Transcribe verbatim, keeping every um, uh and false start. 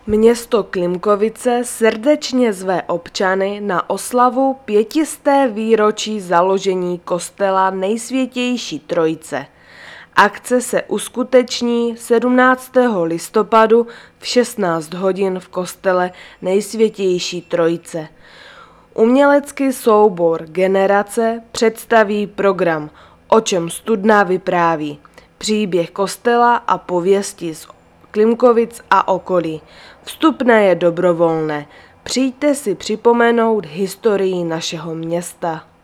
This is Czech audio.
Město Klimkovice srdečně zve občany na oslavu pětisté výročí založení kostela Nejsvětější Trojice. Akce se uskuteční sedmnáctého listopadu v šestnáct hodin v kostele Nejsvětější Trojice. Umělecký soubor Generace představí program O čem Studna vypráví, příběh kostela a pověsti z Klimkovic a okolí. Vstupné je dobrovolné. Přijďte si připomenout historii našeho města.